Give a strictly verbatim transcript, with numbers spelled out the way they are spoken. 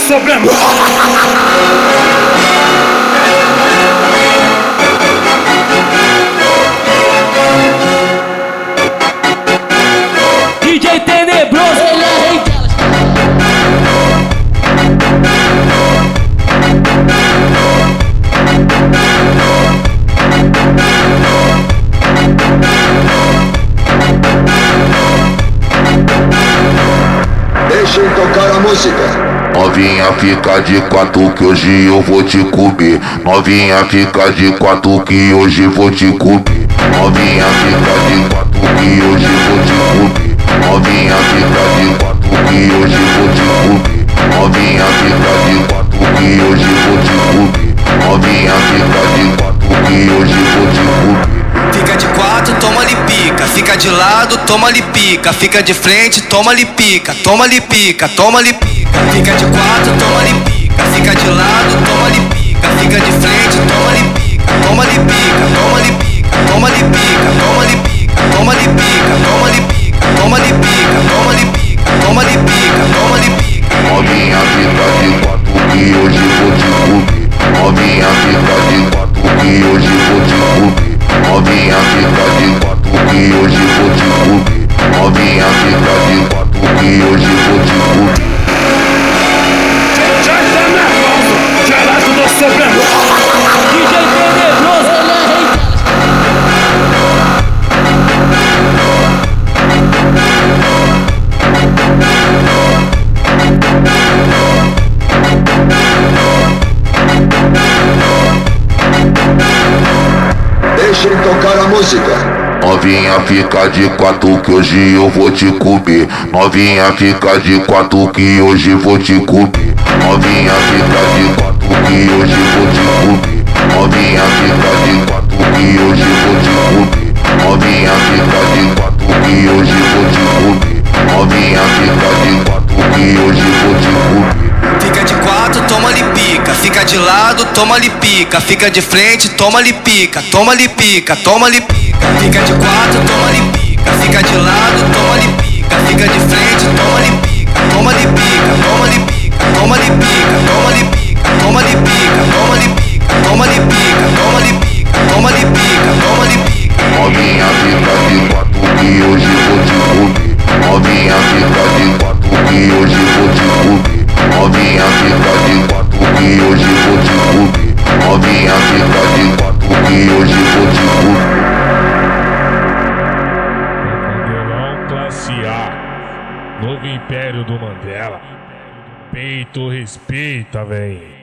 sobrando. D J Tenebroso, ele é rei delas. Deixem tocar a música. Novinha, fica de quatro que hoje eu vou te comer. Novinha, fica de quatro que hoje vou te comer. Novinha, fica de quatro que hoje vou te comer. Novinha, fica de quatro que hoje vou te comer. Novinha, fica de quatro que hoje vou te comer. Novinha, fica de quatro que hoje vou te comer. Fica de quatro, toma-lhe pica. Fica de lado, toma-lhe pica. Fica de frente, toma-lhe pica. Toma-lhe pica, toma-lhe pica. Fica de quatro, toma-lhe pica. Fica de lado, toma-lhe pica. Fica de frente, toma-lhe pica. Toma-lhe pica, toma-lhe pica. Toma-lhe pica, toma-lhe pica. Toma-lhe pica, toma-lhe pica. Toma-lhe pica, toma-lhe pica. Toma-lhe pica, toma-lhe pica. Novinha, fica de quatro que hoje vou te comer. Novinha, fica de quatro que hoje vou te comer. Novinha, fica de quatro que hoje vou te comer. Novinha, fica de quatro que hoje vou te comer. Já tá nervoso, já lá tudo sobrando. D J Tenebroso, ele é rei Deixem tocar a música. Novinha, fica de quatro que hoje eu vou te comer. Novinha, fica de quatro que hoje vou te comer. Novinha, fica de quatro que hoje vou te comer. Novinha, fica de quatro que hoje vou te comer. Novinha, fica de quatro que hoje vou te comer. Novinha, fica de quatro que hoje vou te comer. Fica de quatro, toma-lhe pica. Fica de lado, toma-lhe pica. Fica de frente, toma-lhe pica. Toma-lhe pica, toma-lhe pica. Fica de quatro, toma-lhe pica. Fica de lado, toma-lhe pica. Fica de frente, toma-lhe pica. Toma-lhe pica, toma-lhe pica. Toma-lhe pica, toma-lhe pica. Toma-lhe pica, toma-lhe pica. Toma-lhe pica, toma-lhe pica. Toma-lhe pica, toma-lhe pica. Novinha, fica de quatro que hoje vou te comer. Novinha, fica de quatro que hoje vou te comer. Novinha, fica de quatro que hoje vou te comer. Novinha, fica de quatro que hoje vou te comer. Mandelão classe A, novo império do Mandela. Peito respeita, véi.